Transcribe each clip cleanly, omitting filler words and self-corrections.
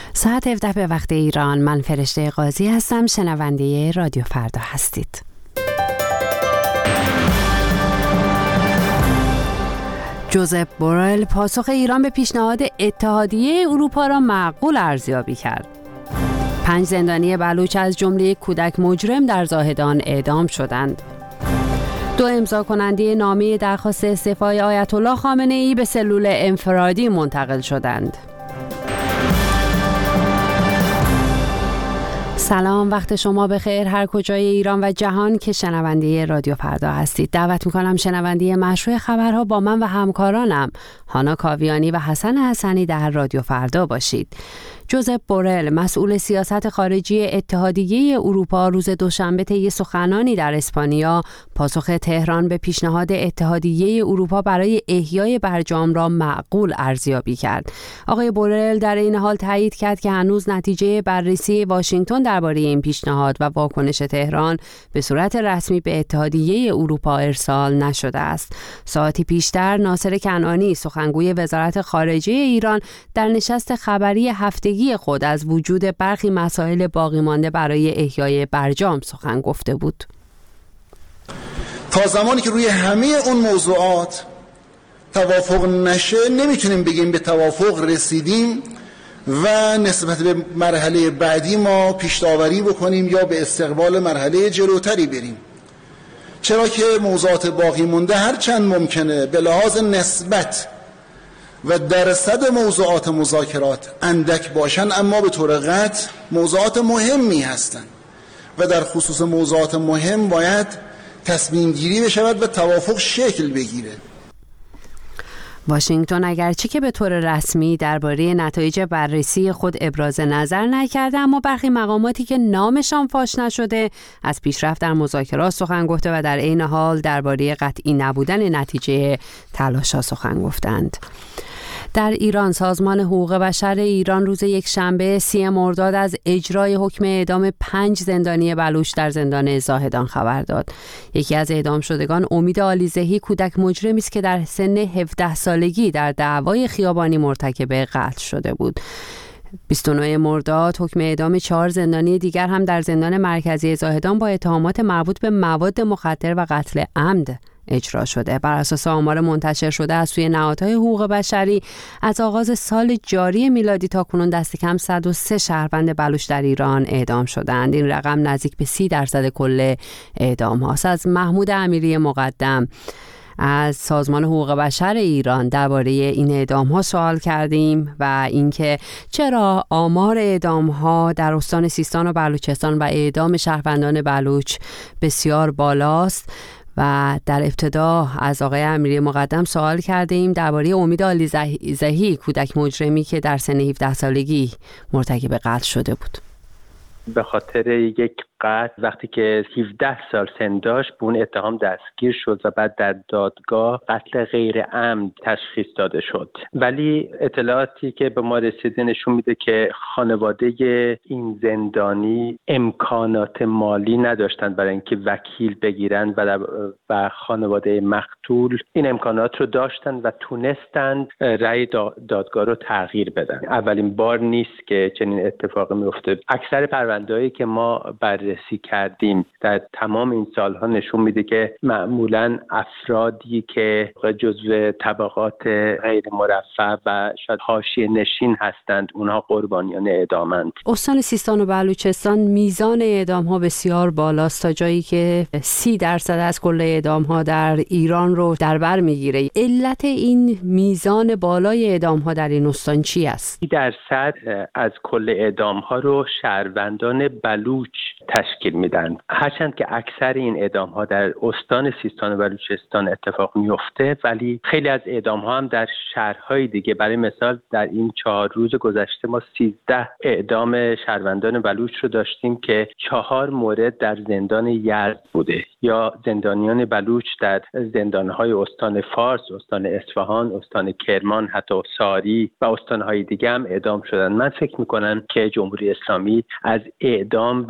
ساعت 17 به وقت ایران. من فرشته قاضی هستم. شنونده رادیو فردا هستید. جوزپ بورل پاسخ ایران به پیشنهاد اتحادیه اروپا را معقول ارزیابی کرد. 5 زندانی بلوچ از جمله کودک مجرم در زاهدان اعدام شدند. 2 امضا کننده نامه درخواست استعفای آیت الله خامنه ای به سلول انفرادی منتقل شدند. سلام، وقت شما بخیر هر کجای ایران و جهان که شنونده رادیو فردا هستید. دعوت میکنم شنونده مشروع خبرها با من و همکارانم هانا کاویانی و حسن حسنی در رادیو فردا باشید. جوزپ بورل مسئول سیاست خارجی اتحادیه اروپا روز دوشنبه طی سخنرانی در اسپانیا پاسخ تهران به پیشنهاد اتحادیه اروپا برای احیای برجام را معقول ارزیابی کرد. آقای بورل در این حال تایید کرد که هنوز نتیجه بررسی واشنگتن درباره این پیشنهاد و واکنش تهران به صورت رسمی به اتحادیه اروپا ارسال نشده است. ساعتی پیشتر ناصر کنعانی سخنگوی وزارت خارجه ایران در نشست خبری هفتگی خود از وجود برخی مسائل باقی مانده برای احیای برجام سخن گفته بود. تا زمانی که روی همه اون موضوعات توافق نشه نمیتونیم بگیم به توافق رسیدیم و نسبت به مرحله بعدی ما پیش‌داوری بکنیم یا به استقبال مرحله جلوتری بریم، چرا که موضوعات باقی مونده هر چند ممکنه به لحاظ نسبت و درصد موضوعات مذاکرات اندک باشن، اما به طور قطع موضوعات مهمی هستند و در خصوص موضوعات مهم باید تصمیم گیری بشود و توافق شکل بگیره. واشنگتن اگرچه که به طور رسمی درباره نتایج بررسی خود ابراز نظر نکرده، اما برخی مقاماتی که نامشان فاش نشده از پیشرفت در مذاکرات سخن گفته و در عین حال درباره قطعی نبودن نتیجه تلاش‌ها سخن گفتند. در ایران سازمان حقوق بشر ایران روز یکشنبه 30 مرداد از اجرای حکم اعدام 5 زندانی بلوچ در زندان زاهدان خبر داد. یکی از اعدام شدگان امید علیزهی کودک مجرمی است که در سن 17 سالگی در دعوای خیابانی مرتکب قتل شده بود. 29 مرداد حکم اعدام 4 زندانی دیگر هم در زندان مرکزی زاهدان با اتهامات مربوط به مواد مخدر و قتل عمد اجرا شده. بر اساس آمار منتشر شده از سوی نهادهای حقوق بشری از آغاز سال جاری میلادی تا کنون دست کم 103 شهروند بلوچ در ایران اعدام شدند. این رقم نزدیک به 30% کل اعدام هاست. از محمود امیری مقدم از سازمان حقوق بشر ایران درباره این اعدام ها سوال کردیم و اینکه چرا آمار اعدام ها در استان سیستان و بلوچستان و اعدام شهروندان بلوچ بسیار بالاست. و در ابتدا از آقای امیری مقدم سوال کردیم درباره امید علیزهی کودک مجرمی که در سن 17 سالگی مرتکب قتل شده بود. به خاطر یک قتل وقتی که 17 سال سن داشت به اون اتهام دستگیر شد و بعد در دادگاه قتل غیر عمد تشخیص داده شد. ولی اطلاعاتی که به ما رسیده نشون میده که خانواده این زندانی امکانات مالی نداشتند برای اینکه وکیل بگیرند و خانواده مقتول این امکانات رو داشتند و تونستند رأی دادگاه رو تغییر بدن. اولین بار نیست که چنین اتفاقی میفته. اکثر پرونده‌هایی که ما بررسی کردیم در تمام این سالها نشون میده که معمولاً افرادی که جزو طبقات غیر مرفه و شاید حاشیه نشین هستند اونها قربانیان اعدامند. استان سیستان و بلوچستان میزان اعدام ها بسیار بالاست تا جایی که 30% از کل اعدام ها در ایران رو در بر میگیره. علت این میزان بالای اعدام ها در این استان چی است؟ 30% از کل اعدام ها رو شهروندان بلوچ تشکیل میدن، هرچند که اکثر این اعدام ها در استان سیستان و بلوچستان اتفاق میفته، ولی خیلی از اعدام ها هم در شهرهای دیگه. برای مثال در این 4 روز گذشته ما 13 اعدام شهروندان بلوچ رو داشتیم که 4 مورد در زندان یزد بوده، یا زندانیان بلوچ در زندانهای استان فارس، استان اصفهان، استان کرمان، حتی ساری و استانهای دیگه هم اعدام شدن. من فکر میکنم که جمهوری اسلامی از اعدام برای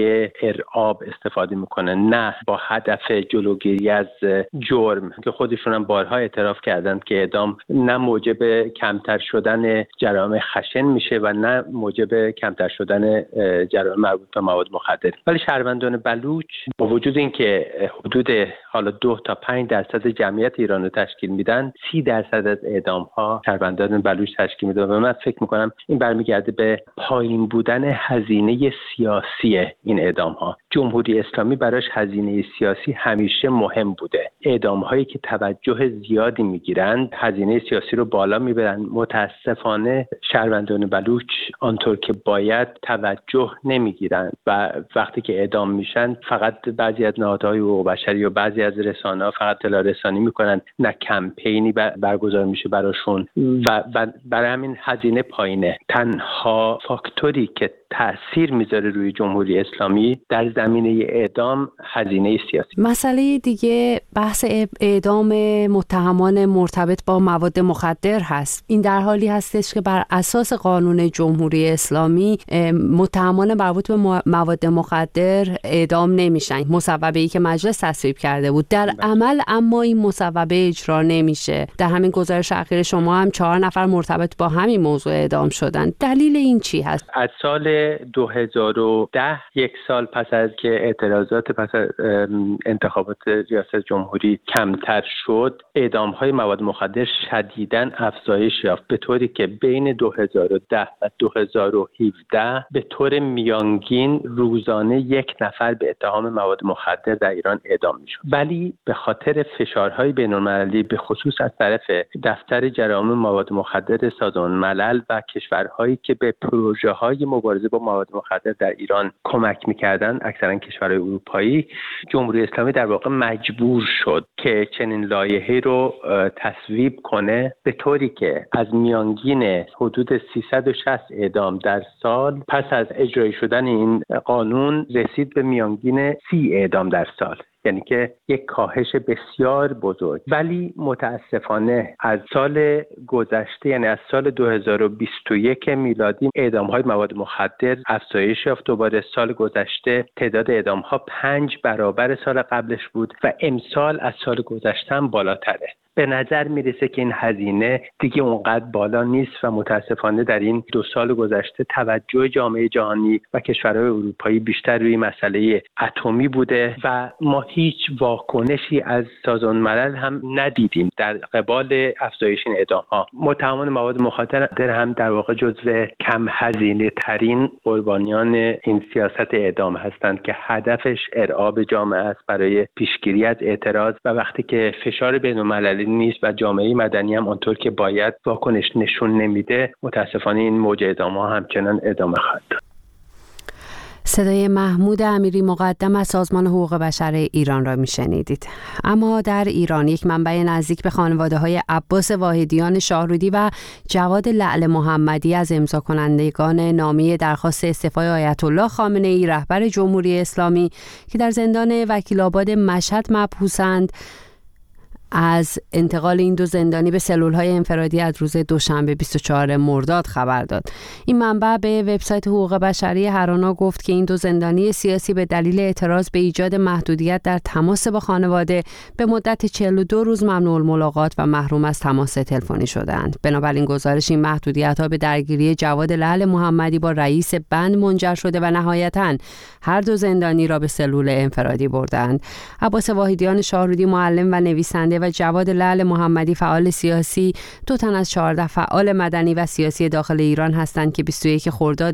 ارعاب استفاده میکنه، نه با هدف جلوگیری از جرم که خودشون هم بارها اعتراف کردند که اعدام نه موجب کمتر شدن جرائم خشن میشه و نه موجب کمتر شدن جرائم مربوط به مواد مخدر. ولی شهروندان بلوچ با وجود اینکه حدود حالا 2 تا 5% جمعیت ایران رو تشکیل میدن، 30% از اعدام ها شهروندان بلوچ تشکیل میدن و من فکر میکنم این برمیگرده به پایین بودن هزینه سیاسی این اعدام ها. جمهوری اسلامی براش هزینه سیاسی همیشه مهم بوده. اعدام هایی که توجه زیادی میگیرند هزینه سیاسی رو بالا میبرن. متاسفانه شهروندان بلوچ آنطور که باید توجه نمیگیرن و وقتی که اعدام میشن فقط بعضی از نهادهای حقوق بشری و بعضی از رسانه‌ها فقط اطلاع رسانی میکنن، نه کمپینی برگزار میشه براشون و برای همین هزینه پایینه. تنها فاکتوری که تأثیر میذاره روی جمهوری اسلامی در زمینه اعدام هزینه سیاسی. مسئله دیگه بحث اعدام متهمان مرتبط با مواد مخدر هست. این در حالی هستش که بر اساس قانون جمهوری اسلامی متهمان مربوط به مواد مخدر اعدام نمیشن، مصوبه‌ای که مجلس تصویب کرده بود. در عمل اما این مصوبه اجرا نمیشه. در همین گزارش اخیر شما هم 4 نفر مرتبط با همین موضوع اعدام شدن. دلیل این چی هست؟ از سال 2010 یک سال پس از که اعتراضات پس از انتخابات ریاست جمهوری کمتر شد، اعدام‌های مواد مخدر شدیداً افزایش یافت، به طوری که بین 2010 و 2017 به طور میانگین روزانه 1 نفر به اتهام مواد مخدر در ایران اعدام می‌شد. ولی به خاطر فشارهای بین‌المللی به خصوص از طرف دفتر جرائم مواد مخدر سازمان ملل و کشورهایی که به پروژه‌های مبارزه با مواد مخدر در ایران کمک می‌کردند، اکثرا کشورهای اروپایی، جمهوری اسلامی در واقع مجبور شد که چنین لایحه‌ای رو تصویب کنه، به طوری که از میانگین حدود 360 اعدام در سال پس از اجرایی شدن این قانون رسید به میانگین 30 اعدام در سال، یعنی که یک کاهش بسیار بزرگ. ولی متاسفانه از سال گذشته، یعنی از سال 2021 میلادی، اعدام‌های مواد مخدر افزایش یافت. دوباره سال گذشته تعداد اعدام‌ها 5 برابر سال قبلش بود و امسال از سال گذشته هم بالاتره. به نظر میرسه که این هزینه دیگه اونقدر بالا نیست و متاسفانه در این 2 سال گذشته توجه جامعه جهانی و کشورهای اروپایی بیشتر روی مسئله اتمی بوده و ما هیچ واکنشی از سازمان ملل هم ندیدیم در قبال افزایش این اعدام‌ها. متهمان مواد مخدر هم در واقع جزو کم هزینه ترین قربانیان این سیاست اعدام هستند که هدفش ارعاب جامعه است برای پیشگیری از اعتراض و وقتی که فشار بین‌المللی نیست و جامعه مدنی هم اونطور که باید واکنش نشون نمیده، متاسفانه این موج اعدام‌ها همچنان ادامه خواهد داشت. صدای محمود امیری مقدم از سازمان حقوق بشر ایران را میشنیدید. اما در ایران یک منبع نزدیک به خانواده‌های عباس واحدیان شاهرودی و جواد لعل محمدی از امضا کنندگان نامه درخواست استعفای آیت الله خامنه‌ای رهبر جمهوری اسلامی که در زندان وکیل‌آباد مشهد مبحوثند، از انتقال این 2 زندانی به سلول‌های انفرادی از روز دوشنبه 24 مرداد خبر داد. این منبع به وبسایت حقوق بشری هرانا گفت که این 2 زندانی سیاسی به دلیل اعتراض به ایجاد محدودیت در تماس با خانواده به مدت 42 روز ممنوع الملاقات و محروم از تماس تلفنی شدند. بنابراین گزارش این محدودیت‌ها به درگیری جواد لعل محمدی با رئیس بند منجر شده و نهایتاً هر 2 زندانی را به سلول انفرادی بردند. عباس واحدیان شاهرودی معلم و نویسنده و جواد لعل محمدی فعال سیاسی 2 تن از 14 فعال مدنی و سیاسی داخل ایران هستند که 21 خرداد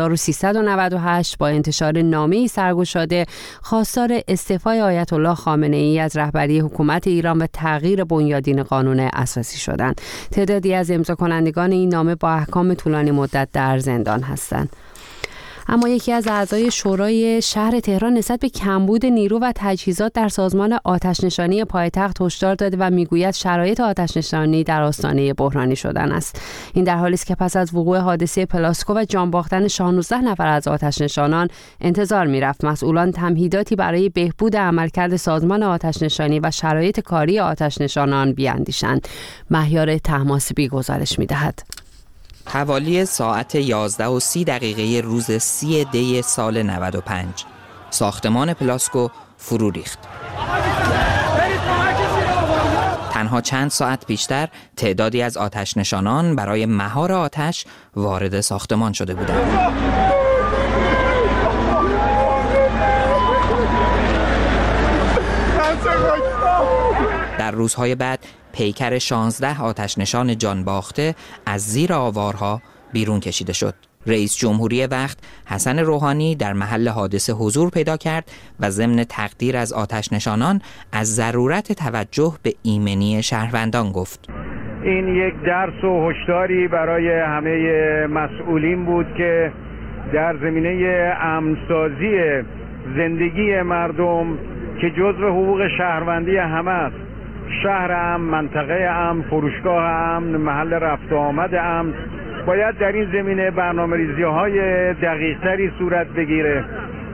1398 با انتشار نامه‌ای سرگشاده خواستار استعفای آیت الله خامنه‌ای از رهبری حکومت ایران و تغییر بنیادین قانون اساسی شدند. تعدادی از امضا کنندگان این نامه با احکام طولانی مدت در زندان هستند. اما یکی از اعضای شورای شهر تهران نسبت به کمبود نیرو و تجهیزات در سازمان آتش‌نشانی پایتخت هشدار داده و میگوید شرایط آتش‌نشانی در آستانه بحرانی شدن است. این در حالی است که پس از وقوع حادثه پلاسکو و جان باختن 16 نفر از آتش‌نشانان انتظار می‌رفت مسئولان تمهیداتی برای بهبود عملکرد سازمان آتش‌نشانی و شرایط کاری آتش‌نشانان بیاندیشند. مهیار طهماسبی گزارش می‌دهد. حوالی ساعت 11:30 روز 30 دی سال 95 ساختمان پلاسکو فرو ریخت. تنها چند ساعت پیشتر تعدادی از آتش نشانان برای مهار آتش وارد ساختمان شده بودند. در روزهای بعد پیکر 16 آتش نشان جان باخته از زیر آوارها بیرون کشیده شد. رئیس جمهوری وقت حسن روحانی در محل حادثه حضور پیدا کرد و ضمن تقدیر از آتش نشانان از ضرورت توجه به ایمنی شهروندان گفت. این یک درس و هشداری برای همه مسئولین بود که در زمینه امن‌سازی زندگی مردم که جزو حقوق شهروندی همه است، شهر امن، منطقه امن، فروشگاه امن، محل رفت و آمد امن، باید در این زمینه برنامه‌ریزی‌های دقیق‌تری صورت بگیره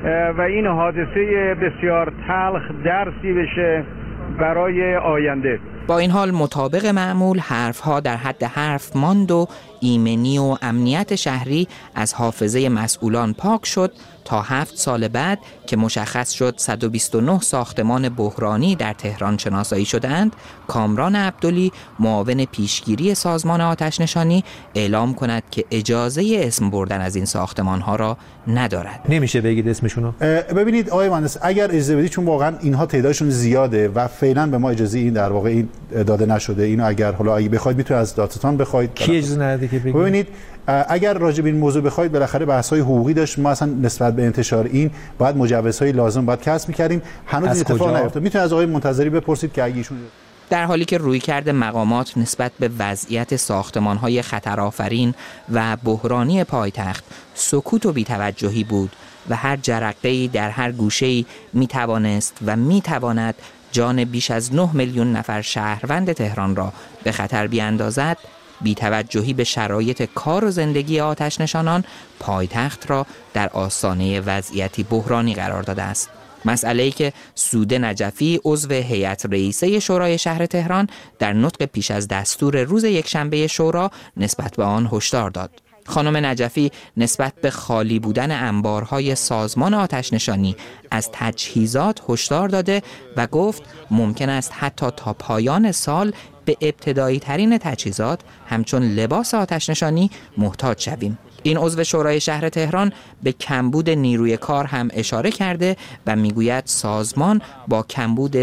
و این حادثه بسیار تلخ درسی بشه برای آینده. با این حال مطابق معمول حرفها در حد حرف ماند و ایمنی و امنیت شهری از حافظه مسئولان پاک شد تا 7 سال بعد که مشخص شد 129 ساختمان بحرانی در تهران شناسایی شدند، کامران عبدلی معاون پیشگیری سازمان آتش نشانی اعلام کند که اجازه اسم بردن از این ساختمان ها را ندارد. نمیشه بگید اسمشونو؟ ببینید آقای مهندس، اگر اجازه بدید، چون واقعا اینها تعدادشون زیاده و فعلا به ما اجازه این در واقع این داده نشده، اینو اگر حالا اگه بخواید میتونید از دادستان بخواید. کی اجازه نده که بگید؟ ببینید اگر راجع به این موضوع بخواید، بالاخره بحث‌های حقوقی داشت، ما اصلا نسبت به انتشار این باید مجوزهای لازم باید کسب می‌کردیم، هنوز این اتفاق نیفتاد. میتونید از آقای منتظری بپرسید که اگه ایشون در حالی که رویکرد مقامات نسبت به وضعیت ساختمان‌های خطرآفرین و بحرانی پایتخت سکوت و بی‌توجهی بود و هر جرقه‌ای در هر گوشه‌ای می‌توانست و می‌تواند جان بیش از 9 میلیون نفر شهروند تهران را به خطر بیاندازد، بی‌توجهی به شرایط کار و زندگی آتش نشانان پایتخت را در آستانه وضعیتی بحرانی قرار داده است. مسئله‌ای که سوده نجفی عضو هیئت رئیسه شورای شهر تهران در نطق پیش از دستور روز یکشنبه شورا نسبت به آن هشدار داد. خانم نجفی نسبت به خالی بودن انبارهای سازمان آتش نشانی از تجهیزات هشدار داده و گفت ممکن است حتی تا پایان سال به ابتدایی ترین تجهیزات همچون لباس آتش نشانی محتاج شویم. این عضو شورای شهر تهران به کمبود نیروی کار هم اشاره کرده و میگوید سازمان با کمبود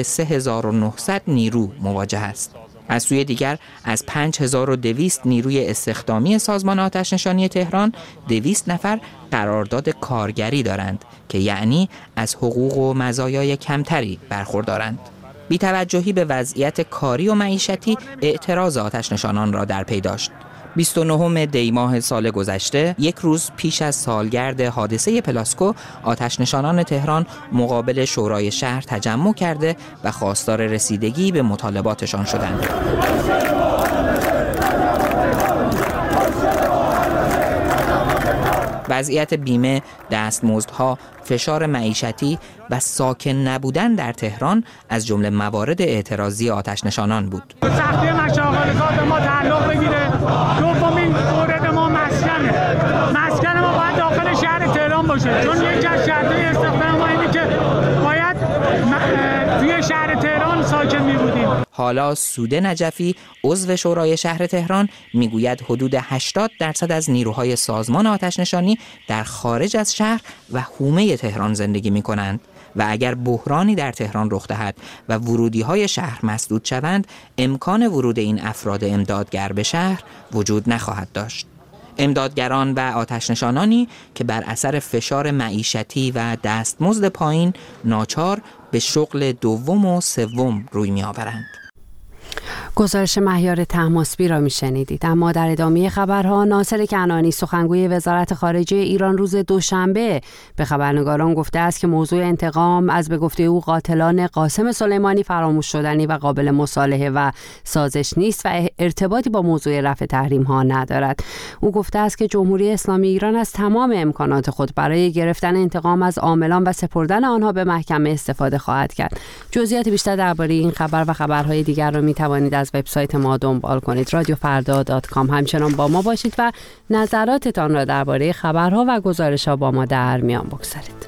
3900 نیرو مواجه است. از سوی دیگر از 5200 نیروی استخدامی سازمان آتش نشانی تهران 200 نفر قرارداد کارگری دارند که یعنی از حقوق و مزایای کمتری برخوردارند. بی‌توجهی به وضعیت کاری و معیشتی اعتراض آتش نشانان را در پی داشت. 29 دی ماه سال گذشته، یک روز پیش از سالگرد حادثه پلاسکو، آتش نشانان تهران مقابل شورای شهر تجمع کرده و خواستار رسیدگی به مطالباتشان شدند. وضعیت بیمه، دستمزدها، فشار معیشتی و ساکن نبودن در تهران از جمله موارد اعتراضی آتش نشانان بود. سختی مشاغل کار به ما تعلق بگیره. دومین مورد ما مسکن ما باید داخل شهر تهران باشه، چون یکی از شرط‌های استخدام ما اینه که باید توی شهر تهران ساکن می بودیم. حالا سوده نجفی عضو شورای شهر تهران میگوید حدود 80% از نیروهای سازمان آتش نشانی در خارج از شهر و حومه تهران زندگی می کنند و اگر بحرانی در تهران رخ دهد و ورودی‌های شهر مسدود شوند، امکان ورود این افراد امدادگر به شهر وجود نخواهد داشت. امدادگران و آتش نشانانی که بر اثر فشار معیشتی و دستمزد پایین ناچار به شغل دوم و سوم روی می‌آورند. گزارش مهیار طهماسبی را میشنیدید. اما در ادامه خبرها، ناصر کنعانی سخنگوی وزارت خارجه ایران روز دوشنبه به خبرنگاران گفته است که موضوع انتقام از به گفته او قاتلان قاسم سلیمانی فراموش شدنی و قابل مصالحه و سازش نیست و ارتباطی با موضوع رفع تحریم ها ندارد. او گفته است که جمهوری اسلامی ایران از تمام امکانات خود برای گرفتن انتقام از عاملان و سپردن آنها به محکمه استفاده خواهد کرد. جزئیات بیشتر درباره این خبر و خبرهای دیگر را میتوانید از از وبسایت ما دنبال کنید، radiofarda.com. همچنان با ما باشید و نظراتتان را درباره خبرها و گزارش‌ها با ما در میان بگذارید.